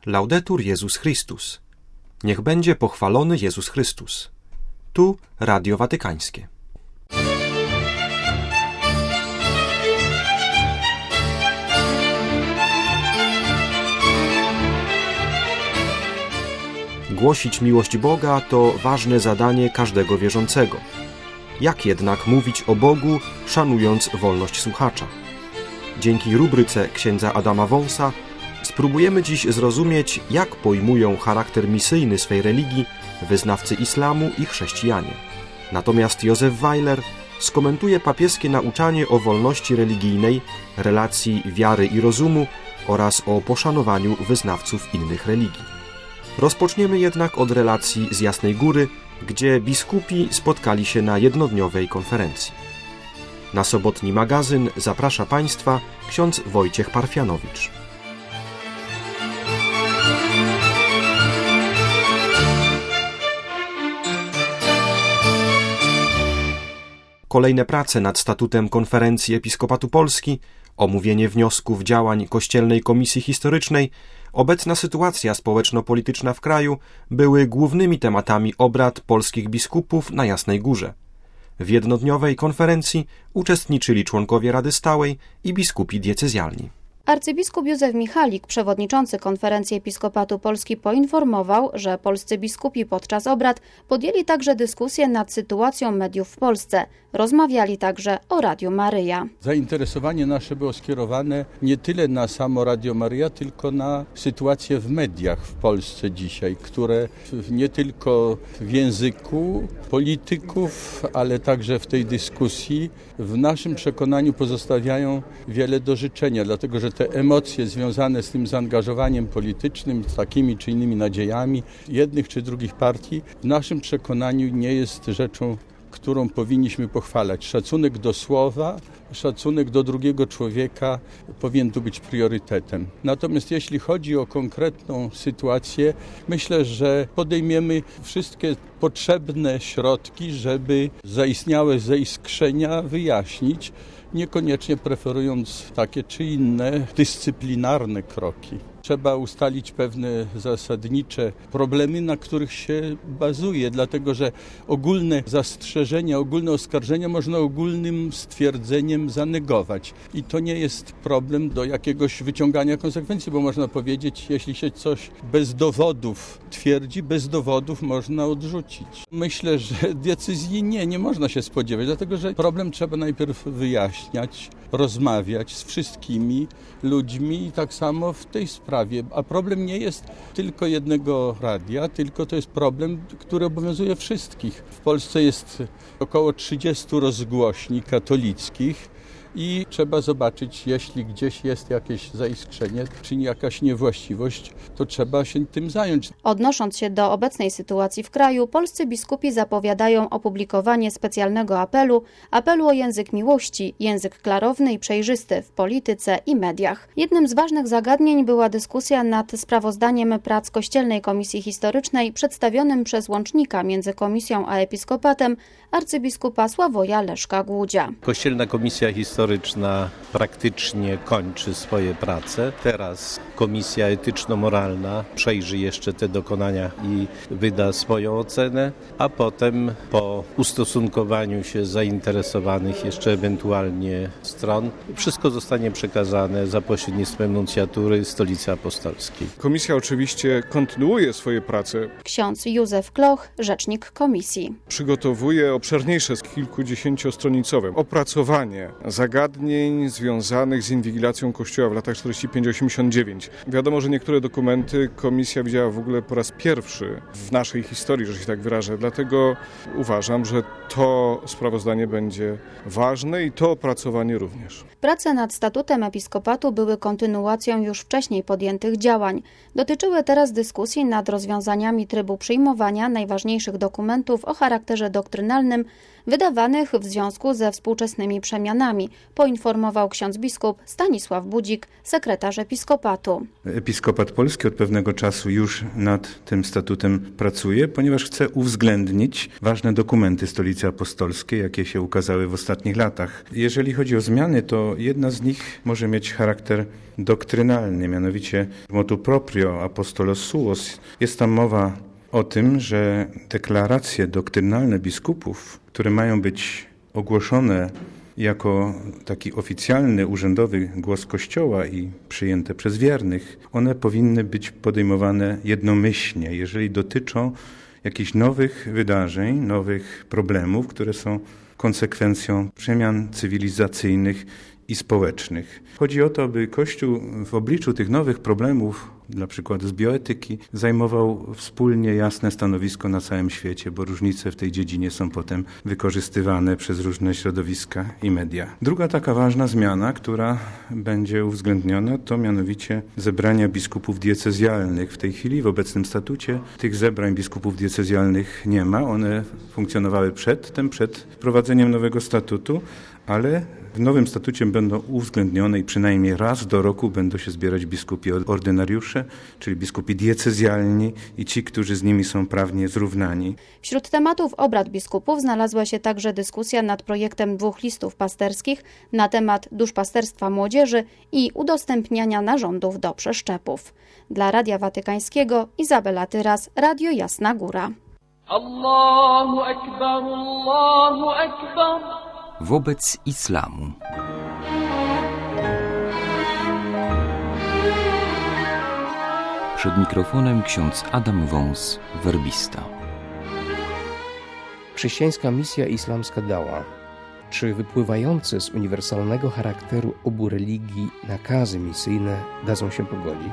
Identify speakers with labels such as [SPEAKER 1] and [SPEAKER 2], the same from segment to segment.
[SPEAKER 1] Laudetur Jezus Chrystus. Niech będzie pochwalony Jezus Chrystus. Tu Radio Watykańskie. Głosić miłość Boga to ważne zadanie każdego wierzącego. Jak jednak mówić o Bogu, szanując wolność słuchacza? Dzięki rubryce księdza Adama Wąsa spróbujemy dziś zrozumieć, jak pojmują charakter misyjny swej religii wyznawcy islamu i chrześcijanie. Natomiast Józef Weiler skomentuje papieskie nauczanie o wolności religijnej, relacji wiary i rozumu oraz o poszanowaniu wyznawców innych religii. Rozpoczniemy jednak od relacji z Jasnej Góry, gdzie biskupi spotkali się na jednodniowej konferencji. Na sobotni magazyn zaprasza Państwa ksiądz Wojciech Parfianowicz. Kolejne prace nad statutem Konferencji Episkopatu Polski, omówienie wniosków działań Kościelnej Komisji Historycznej, obecna sytuacja społeczno-polityczna w kraju były głównymi tematami obrad polskich biskupów na Jasnej Górze. W jednodniowej konferencji uczestniczyli członkowie Rady Stałej i biskupi diecezjalni.
[SPEAKER 2] Arcybiskup Józef Michalik, przewodniczący Konferencji Episkopatu Polski, poinformował, że polscy biskupi podczas obrad podjęli także dyskusję nad sytuacją mediów w Polsce. Rozmawiali także o Radiu Maryja.
[SPEAKER 3] Zainteresowanie nasze było skierowane nie tyle na samo Radio Maryja, tylko na sytuację w mediach w Polsce dzisiaj, które nie tylko w języku polityków, ale także w tej dyskusji w naszym przekonaniu pozostawiają wiele do życzenia, dlatego że te emocje związane z tym zaangażowaniem politycznym, z takimi czy innymi nadziejami jednych czy drugich partii, w naszym przekonaniu nie jest rzeczą, którą powinniśmy pochwalać. Szacunek do słowa, szacunek do drugiego człowieka powinien tu być priorytetem. Natomiast jeśli chodzi o konkretną sytuację, myślę, że podejmiemy wszystkie potrzebne środki, żeby zaistniałe zaiskrzenia wyjaśnić, niekoniecznie preferując takie czy inne dyscyplinarne kroki. Trzeba ustalić pewne zasadnicze problemy, na których się bazuje, dlatego że ogólne zastrzeżenia, ogólne oskarżenia można ogólnym stwierdzeniem zanegować. I to nie jest problem do jakiegoś wyciągania konsekwencji, bo można powiedzieć, jeśli się coś bez dowodów twierdzi, bez dowodów można odrzucić. Myślę, że decyzji nie można się spodziewać, dlatego że problem trzeba najpierw wyjaśniać, rozmawiać z wszystkimi ludźmi i tak samo w tej sprawie. A problem nie jest tylko jednego radia, tylko to jest problem, który obowiązuje wszystkich. W Polsce jest około 30 rozgłośni katolickich i trzeba zobaczyć, jeśli gdzieś jest jakieś zaiskrzenie, czy jakaś niewłaściwość, to trzeba się tym zająć.
[SPEAKER 2] Odnosząc się do obecnej sytuacji w kraju, polscy biskupi zapowiadają opublikowanie specjalnego apelu o język miłości, język klarowny i przejrzysty w polityce i mediach. Jednym z ważnych zagadnień była dyskusja nad sprawozdaniem prac Kościelnej Komisji Historycznej przedstawionym przez łącznika między Komisją a Episkopatem, arcybiskupa Sławoja Leszka Głudzia.
[SPEAKER 4] Kościelna Komisja Historyczna praktycznie kończy swoje prace. Teraz Komisja Etyczno-Moralna przejrzy jeszcze te dokonania i wyda swoją ocenę, a potem po ustosunkowaniu się zainteresowanych jeszcze ewentualnie stron wszystko zostanie przekazane za pośrednictwem nuncjatury Stolicy Apostolskiej.
[SPEAKER 5] Komisja oczywiście kontynuuje swoje prace.
[SPEAKER 2] Ksiądz Józef Kloch, rzecznik komisji.
[SPEAKER 5] Przygotowuje obszerniejsze, kilkudziesięciostronicowe opracowanie zagadnień związanych z inwigilacją Kościoła w latach 45-89. Wiadomo, że niektóre dokumenty komisja widziała w ogóle po raz pierwszy w naszej historii, że się tak wyrażę. Dlatego uważam, że to sprawozdanie będzie ważne i to opracowanie również.
[SPEAKER 2] Prace nad statutem episkopatu były kontynuacją już wcześniej podjętych działań. Dotyczyły teraz dyskusji nad rozwiązaniami trybu przyjmowania najważniejszych dokumentów o charakterze doktrynalnym wydawanych w związku ze współczesnymi przemianami, poinformował ksiądz biskup Stanisław Budzik, sekretarz episkopatu.
[SPEAKER 6] Episkopat Polski od pewnego czasu już nad tym statutem pracuje, ponieważ chce uwzględnić ważne dokumenty Stolicy Apostolskiej, jakie się ukazały w ostatnich latach. Jeżeli chodzi o zmiany, to jedna z nich może mieć charakter doktrynalny, mianowicie motu proprio apostolos suos. Jest tam mowa o tym, że deklaracje doktrynalne biskupów, które mają być ogłoszone jako taki oficjalny, urzędowy głos Kościoła i przyjęte przez wiernych, one powinny być podejmowane jednomyślnie, jeżeli dotyczą jakichś nowych wydarzeń, nowych problemów, które są konsekwencją przemian cywilizacyjnych i społecznych. Chodzi o to, aby Kościół w obliczu tych nowych problemów, na przykład z bioetyki, zajmował wspólnie jasne stanowisko na całym świecie, bo różnice w tej dziedzinie są potem wykorzystywane przez różne środowiska i media. Druga taka ważna zmiana, która będzie uwzględniona, to mianowicie zebrania biskupów diecezjalnych. W tej chwili w obecnym statucie tych zebrań biskupów diecezjalnych nie ma. One funkcjonowały przed wprowadzeniem nowego statutu, ale w nowym statucie będą uwzględnione i przynajmniej raz do roku będą się zbierać biskupi ordynariusze, czyli biskupi diecezjalni i ci, którzy z nimi są prawnie zrównani.
[SPEAKER 2] Wśród tematów obrad biskupów znalazła się także dyskusja nad projektem 2 listów pasterskich na temat duszpasterstwa młodzieży i udostępniania narządów do przeszczepów. Dla Radia Watykańskiego Izabela Tyras, Radio Jasna Góra.
[SPEAKER 7] Allahu Akbar, Allahu Akbar.
[SPEAKER 8] Wobec islamu. Przed mikrofonem ksiądz Adam Wąs, werbista.
[SPEAKER 9] Chrześcijańska misja islamska dała. Czy wypływające z uniwersalnego charakteru obu religii nakazy misyjne dadzą się pogodzić?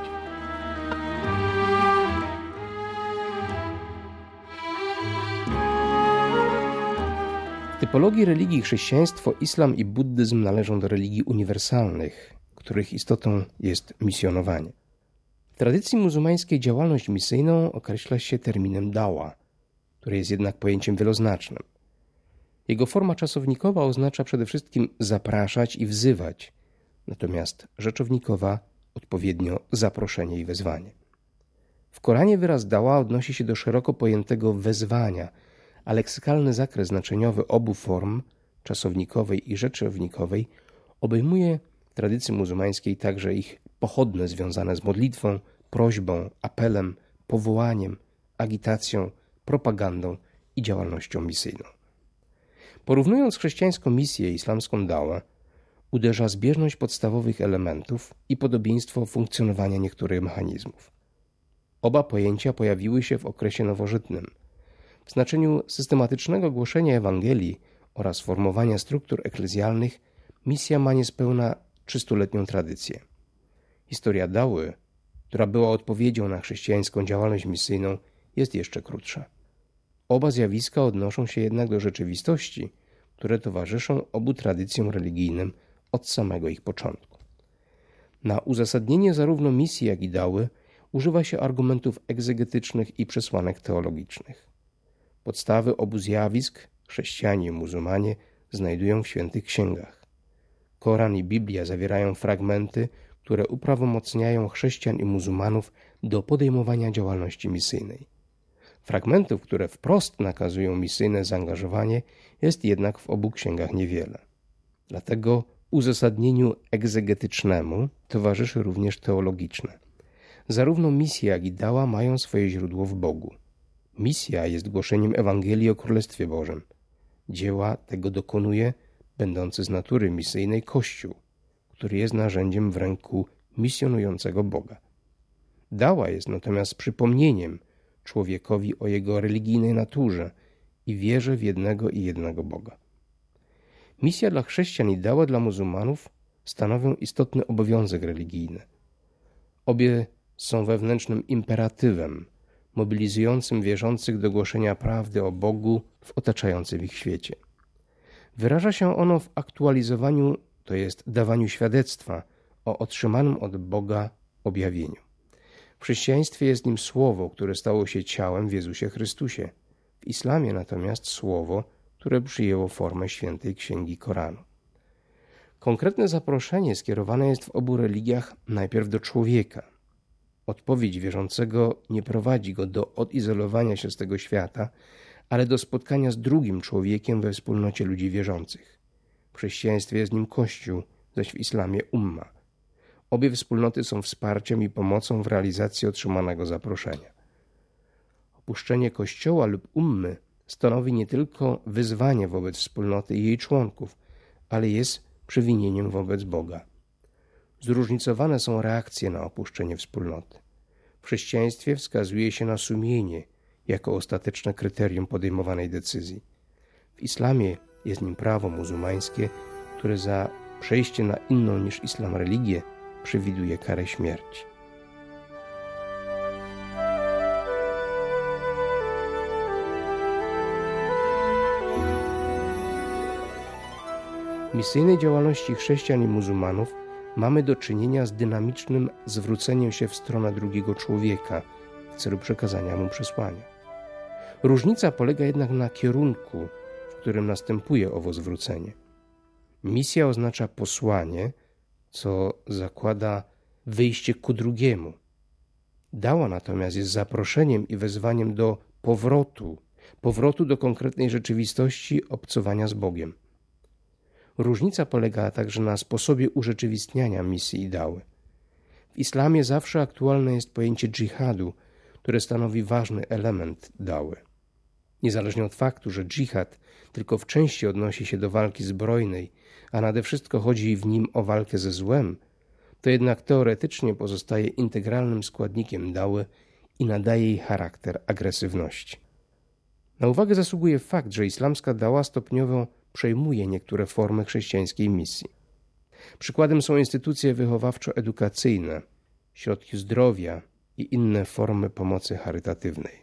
[SPEAKER 9] W typologii religii chrześcijaństwo, islam i buddyzm należą do religii uniwersalnych, których istotą jest misjonowanie. W tradycji muzułmańskiej działalność misyjną określa się terminem dawa, który jest jednak pojęciem wieloznacznym. Jego forma czasownikowa oznacza przede wszystkim zapraszać i wzywać, natomiast rzeczownikowa odpowiednio zaproszenie i wezwanie. W Koranie wyraz dawa odnosi się do szeroko pojętego wezwania, a leksykalny zakres znaczeniowy obu form, czasownikowej i rzeczownikowej, obejmuje w tradycji muzułmańskiej także ich pochodne związane z modlitwą, prośbą, apelem, powołaniem, agitacją, propagandą i działalnością misyjną. Porównując chrześcijańską misję i islamską dałę, uderza zbieżność podstawowych elementów i podobieństwo funkcjonowania niektórych mechanizmów. Oba pojęcia pojawiły się w okresie nowożytnym. W znaczeniu systematycznego głoszenia Ewangelii oraz formowania struktur eklezjalnych misja ma niespełna 300-letnią tradycję. Historia dały, która była odpowiedzią na chrześcijańską działalność misyjną, jest jeszcze krótsza. Oba zjawiska odnoszą się jednak do rzeczywistości, które towarzyszą obu tradycjom religijnym od samego ich początku. Na uzasadnienie zarówno misji, jak i dały używa się argumentów egzegetycznych i przesłanek teologicznych. Podstawy obu zjawisk, chrześcijanie i muzułmanie, znajdują w świętych księgach. Koran i Biblia zawierają fragmenty, które uprawomocniają chrześcijan i muzułmanów do podejmowania działalności misyjnej. Fragmentów, które wprost nakazują misyjne zaangażowanie, jest jednak w obu księgach niewiele. Dlatego uzasadnieniu egzegetycznemu towarzyszy również teologiczne. Zarówno misja, jak i dała mają swoje źródło w Bogu. Misja jest głoszeniem Ewangelii o Królestwie Bożym. Dzieła tego dokonuje, będący z natury misyjnej, Kościół, który jest narzędziem w ręku misjonującego Boga. Dała jest natomiast przypomnieniem człowiekowi o jego religijnej naturze i wierze w jednego i jednego Boga. Misja dla chrześcijan i dała dla muzułmanów stanowią istotny obowiązek religijny. Obie są wewnętrznym imperatywem, mobilizującym wierzących do głoszenia prawdy o Bogu w otaczającym ich świecie. Wyraża się ono w aktualizowaniu, to jest dawaniu świadectwa o otrzymanym od Boga objawieniu. W chrześcijaństwie jest nim słowo, które stało się ciałem w Jezusie Chrystusie. W islamie natomiast słowo, które przyjęło formę świętej księgi Koranu. Konkretne zaproszenie skierowane jest w obu religiach najpierw do człowieka. Odpowiedź wierzącego nie prowadzi go do odizolowania się z tego świata, ale do spotkania z drugim człowiekiem we wspólnocie ludzi wierzących. W chrześcijaństwie jest nim Kościół, zaś w islamie umma. Obie wspólnoty są wsparciem i pomocą w realizacji otrzymanego zaproszenia. Opuszczenie Kościoła lub ummy stanowi nie tylko wyzwanie wobec wspólnoty i jej członków, ale jest przewinieniem wobec Boga. Zróżnicowane są reakcje na opuszczenie wspólnoty. W chrześcijaństwie wskazuje się na sumienie jako ostateczne kryterium podejmowanej decyzji. W islamie jest nim prawo muzułmańskie, które za przejście na inną niż islam religię przewiduje karę śmierci. W misyjnej działalności chrześcijan i muzułmanów mamy do czynienia z dynamicznym zwróceniem się w stronę drugiego człowieka w celu przekazania mu przesłania. Różnica polega jednak na kierunku, w którym następuje owo zwrócenie. Misja oznacza posłanie, co zakłada wyjście ku drugiemu. Dała natomiast jest zaproszeniem i wezwaniem do powrotu do konkretnej rzeczywistości obcowania z Bogiem. Różnica polega także na sposobie urzeczywistniania misji i dały. W islamie zawsze aktualne jest pojęcie dżihadu, które stanowi ważny element dały. Niezależnie od faktu, że dżihad tylko w części odnosi się do walki zbrojnej, a nade wszystko chodzi w nim o walkę ze złem, to jednak teoretycznie pozostaje integralnym składnikiem dały i nadaje jej charakter agresywności. Na uwagę zasługuje fakt, że islamska dała stopniowo przejmuje niektóre formy chrześcijańskiej misji. Przykładem są instytucje wychowawczo-edukacyjne, środki zdrowia i inne formy pomocy charytatywnej.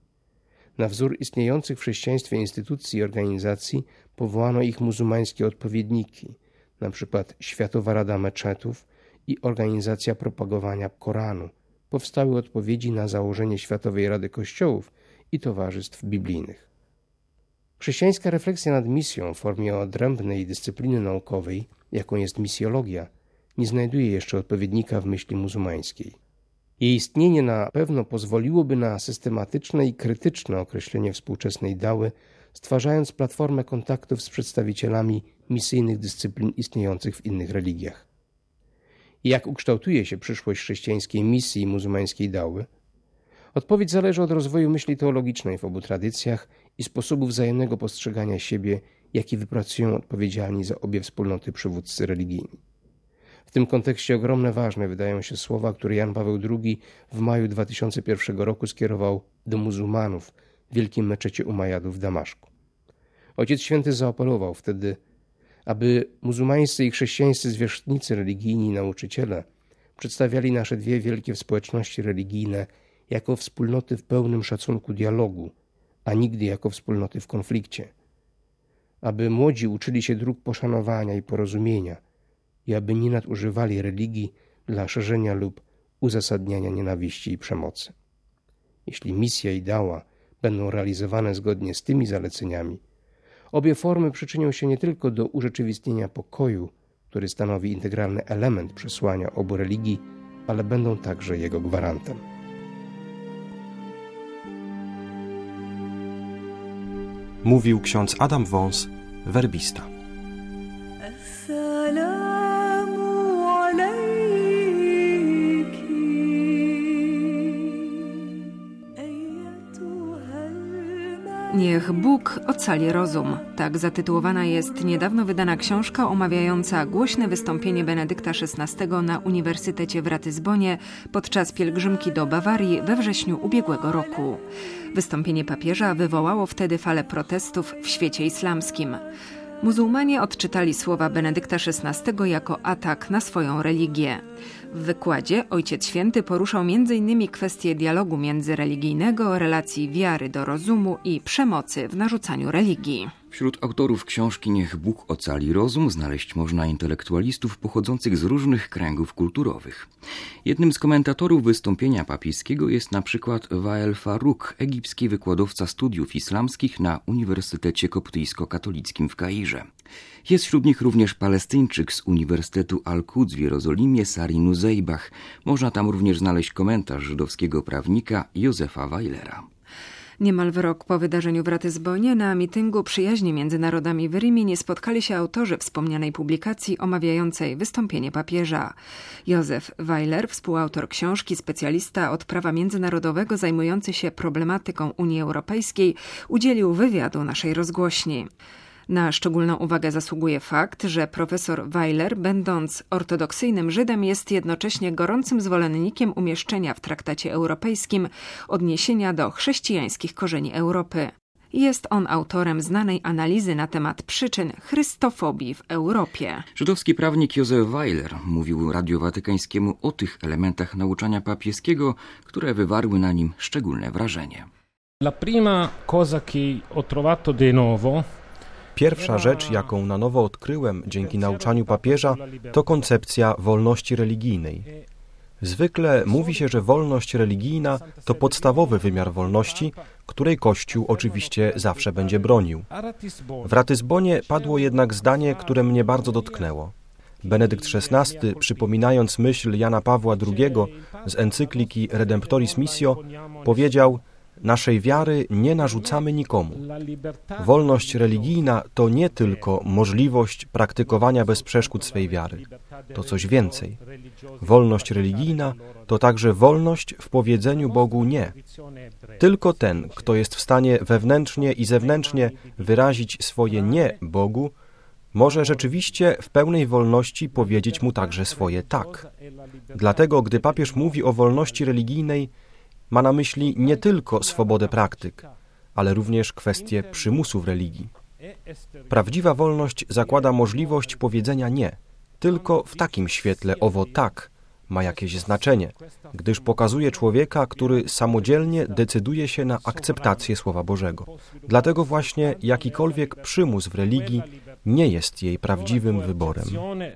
[SPEAKER 9] Na wzór istniejących w chrześcijaństwie instytucji i organizacji powołano ich muzułmańskie odpowiedniki, np. Światowa Rada Meczetów i Organizacja Propagowania Koranu. Powstały odpowiedzi na założenie Światowej Rady Kościołów i Towarzystw Biblijnych. Chrześcijańska refleksja nad misją w formie odrębnej dyscypliny naukowej, jaką jest misjologia, nie znajduje jeszcze odpowiednika w myśli muzułmańskiej. Jej istnienie na pewno pozwoliłoby na systematyczne i krytyczne określenie współczesnej dały, stwarzając platformę kontaktów z przedstawicielami misyjnych dyscyplin istniejących w innych religiach. I jak ukształtuje się przyszłość chrześcijańskiej misji i muzułmańskiej dały? Odpowiedź zależy od rozwoju myśli teologicznej w obu tradycjach i sposobu wzajemnego postrzegania siebie, jaki wypracują odpowiedzialni za obie wspólnoty przywódcy religijni. W tym kontekście ogromnie ważne wydają się słowa, które Jan Paweł II w maju 2001 roku skierował do muzułmanów w Wielkim Meczecie Umajadów w Damaszku. Ojciec Święty zaapelował wtedy, aby muzułmańscy i chrześcijańscy zwierzchnicy religijni i nauczyciele przedstawiali nasze dwie wielkie społeczności religijne jako wspólnoty w pełnym szacunku dialogu, a nigdy jako wspólnoty w konflikcie. Aby młodzi uczyli się dróg poszanowania i porozumienia i aby nie nadużywali religii dla szerzenia lub uzasadniania nienawiści i przemocy. Jeśli misja i dała będą realizowane zgodnie z tymi zaleceniami, obie formy przyczynią się nie tylko do urzeczywistnienia pokoju, który stanowi integralny element przesłania obu religii, ale będą także jego gwarantem.
[SPEAKER 1] Mówił ksiądz Adam Wąs, werbista.
[SPEAKER 10] Niech Bóg ocali rozum. Tak zatytułowana jest niedawno wydana książka omawiająca głośne wystąpienie Benedykta XVI na Uniwersytecie w Ratyzbonie podczas pielgrzymki do Bawarii we wrześniu ubiegłego roku. Wystąpienie papieża wywołało wtedy falę protestów w świecie islamskim. Muzułmanie odczytali słowa Benedykta XVI jako atak na swoją religię. W wykładzie Ojciec Święty poruszał m.in. kwestie dialogu międzyreligijnego, relacji wiary do rozumu i przemocy w narzucaniu religii.
[SPEAKER 8] Wśród autorów książki Niech Bóg ocali rozum znaleźć można intelektualistów pochodzących z różnych kręgów kulturowych. Jednym z komentatorów wystąpienia papieskiego jest na przykład Wael Farouk, egipski wykładowca studiów islamskich na Uniwersytecie Koptyjsko-Katolickim w Kairze. Jest wśród nich również Palestyńczyk z Uniwersytetu Al-Quds w Jerozolimie, Sari Nuzeibach. Można tam również znaleźć komentarz żydowskiego prawnika Józefa Weilera.
[SPEAKER 10] Niemal w rok po wydarzeniu w Ratyzbonie na mityngu przyjaźni między narodami w Rimie spotkali się autorzy wspomnianej publikacji omawiającej wystąpienie papieża. Józef Weiler, współautor książki, specjalista od prawa międzynarodowego zajmujący się problematyką Unii Europejskiej, udzielił wywiadu naszej rozgłośni. Na szczególną uwagę zasługuje fakt, że profesor Weiler, będąc ortodoksyjnym Żydem, jest jednocześnie gorącym zwolennikiem umieszczenia w traktacie europejskim odniesienia do chrześcijańskich korzeni Europy. Jest on autorem znanej analizy na temat przyczyn chrystofobii w Europie.
[SPEAKER 8] Żydowski prawnik Józef Weiler mówił Radiu Watykańskiemu o tych elementach nauczania papieskiego, które wywarły na nim szczególne wrażenie.
[SPEAKER 11] La prima cosa che ho trovato de novo.
[SPEAKER 1] Pierwsza rzecz, jaką na nowo odkryłem dzięki nauczaniu papieża, to koncepcja wolności religijnej. Zwykle mówi się, że wolność religijna to podstawowy wymiar wolności, której Kościół oczywiście zawsze będzie bronił. W Ratyzbonie padło jednak zdanie, które mnie bardzo dotknęło. Benedykt XVI, przypominając myśl Jana Pawła II z encykliki Redemptoris Missio, powiedział: naszej wiary nie narzucamy nikomu. Wolność religijna to nie tylko możliwość praktykowania bez przeszkód swej wiary. To coś więcej. Wolność religijna to także wolność w powiedzeniu Bogu nie. Tylko ten, kto jest w stanie wewnętrznie i zewnętrznie wyrazić swoje nie Bogu, może rzeczywiście w pełnej wolności powiedzieć mu także swoje tak. Dlatego, gdy papież mówi o wolności religijnej, ma na myśli nie tylko swobodę praktyk, ale również kwestię przymusu w religii. Prawdziwa wolność zakłada możliwość powiedzenia nie. Tylko w takim świetle owo tak ma jakieś znaczenie, gdyż pokazuje człowieka, który samodzielnie decyduje się na akceptację Słowa Bożego. Dlatego właśnie jakikolwiek przymus w religii nie jest jej prawdziwym wyborem.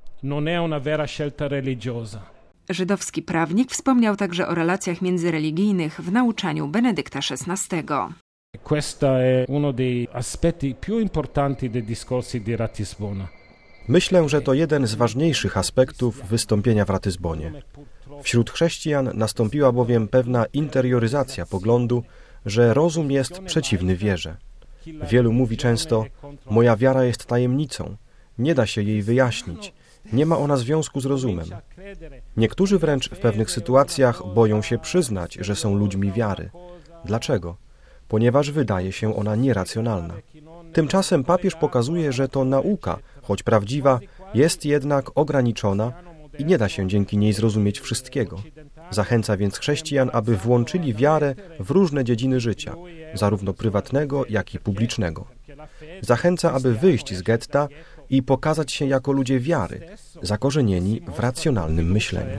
[SPEAKER 10] Żydowski prawnik wspomniał także o relacjach międzyreligijnych w nauczaniu Benedykta XVI.
[SPEAKER 11] Questo è uno dei aspetti più importanti dei discorsi di Ratisbona.
[SPEAKER 1] Myślę, że to jeden z ważniejszych aspektów wystąpienia w Ratyzbonie. Wśród chrześcijan nastąpiła bowiem pewna interioryzacja poglądu, że rozum jest przeciwny wierze. Wielu mówi często: moja wiara jest tajemnicą, nie da się jej wyjaśnić, nie ma ona związku z rozumem. Niektórzy wręcz w pewnych sytuacjach boją się przyznać, że są ludźmi wiary. Dlaczego? Ponieważ wydaje się ona nieracjonalna. Tymczasem papież pokazuje, że to nauka, choć prawdziwa, jest jednak ograniczona i nie da się dzięki niej zrozumieć wszystkiego. Zachęca więc chrześcijan, aby włączyli wiarę w różne dziedziny życia, zarówno prywatnego, jak i publicznego. Zachęca, aby wyjść z getta i pokazać się jako ludzie wiary, zakorzenieni w racjonalnym myśleniu.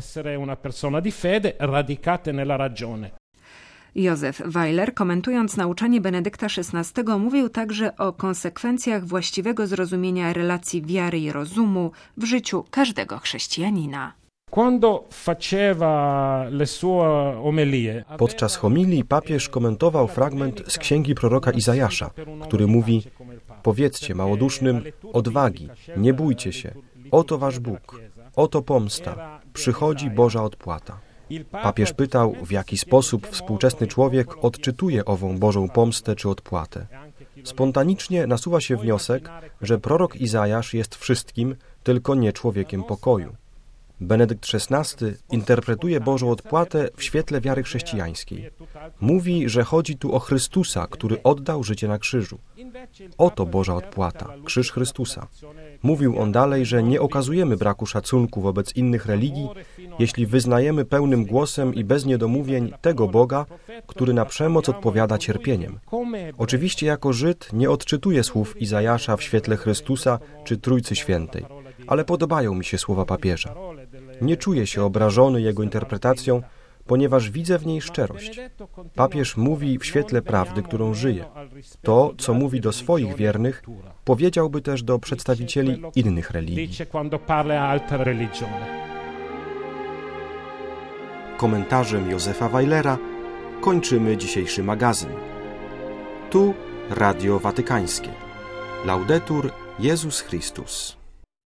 [SPEAKER 10] Józef Weiler, komentując nauczanie Benedykta XVI, mówił także o konsekwencjach właściwego zrozumienia relacji wiary i rozumu w życiu każdego chrześcijanina.
[SPEAKER 1] Podczas homilii papież komentował fragment z księgi proroka Izajasza, który mówi: powiedzcie małodusznym odwagi, nie bójcie się, oto wasz Bóg, oto pomsta, przychodzi Boża odpłata. Papież pytał, w jaki sposób współczesny człowiek odczytuje ową Bożą pomstę czy odpłatę. Spontanicznie nasuwa się wniosek, że prorok Izajasz jest wszystkim, tylko nie człowiekiem pokoju. Benedykt XVI interpretuje Bożą odpłatę w świetle wiary chrześcijańskiej. Mówi, że chodzi tu o Chrystusa, który oddał życie na krzyżu. Oto Boża odpłata, krzyż Chrystusa. Mówił on dalej, że nie okazujemy braku szacunku wobec innych religii, jeśli wyznajemy pełnym głosem i bez niedomówień tego Boga, który na przemoc odpowiada cierpieniem. Oczywiście jako Żyd nie odczytuję słów Izajasza w świetle Chrystusa czy Trójcy Świętej, ale podobają mi się słowa papieża. Nie czuję się obrażony jego interpretacją, ponieważ widzę w niej szczerość. Papież mówi w świetle prawdy, którą żyje. To, co mówi do swoich wiernych, powiedziałby też do przedstawicieli innych religii. Komentarzem Józefa Weilera kończymy dzisiejszy magazyn. Tu Radio Watykańskie. Laudetur Jezus Chrystus.